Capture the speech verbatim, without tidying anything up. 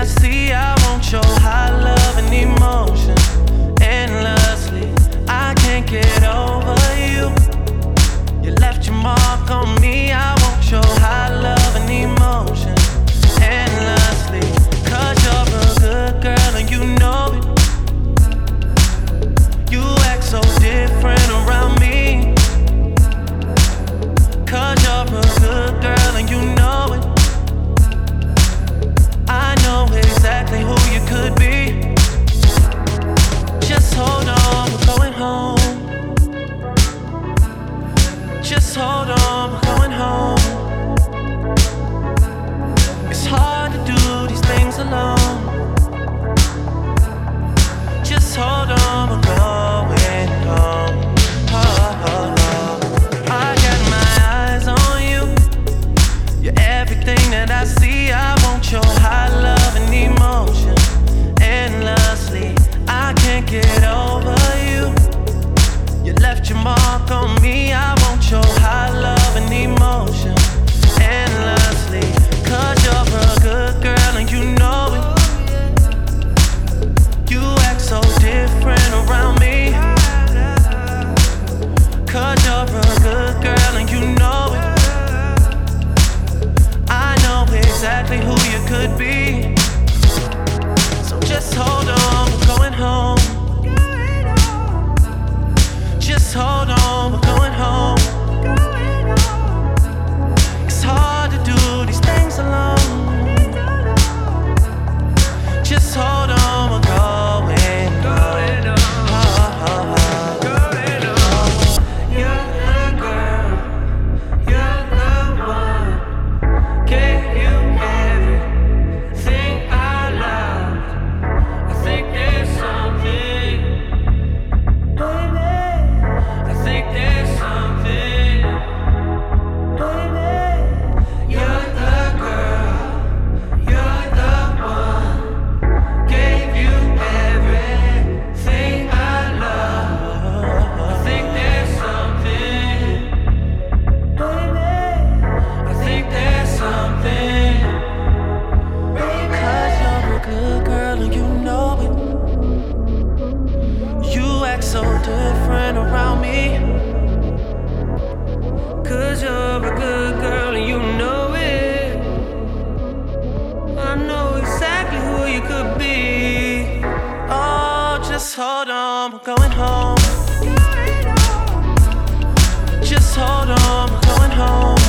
I see, I won't show high love and emotion endlessly. I can't get over you. You left your mark on me. I won't show high love and emotion endlessly. Cause you're a good girl and you know it. You act so different around me. Cause you're a good girl and you know it. I know exactly who you could be. Just hold on, we're going home. Just hold on, we're going home. It's hard to do these things alone. Just hold on, we're going home. Oh, oh, oh. I got my eyes on you. You're everything that I see. I want your high love and emotion endlessly. I can't get over you. You left your mark on me. I want your high love and emotion endlessly. Cause you're a good girl and you know it. You act so different around me. Cause you're a good girl and you know it. I know exactly who you could be. So just hold on, we're going home. Just hold on, we're going home. It's hard to do these things alone. Just hold on, we're going home. Oh, oh, oh. You're the girl, you're the one. Gave you everything I loved. I think there's something, baby. I think there's something, baby. You're the girl, you're the one. Gave you everything I love. I think there's something, baby. I think there's something, baby. Cause you're a good girl and you know it. You act so different around me. Cause you're a good girl and you know it. I know exactly who you could be. Oh, just hold on, we're going home. Just hold on, we're going home.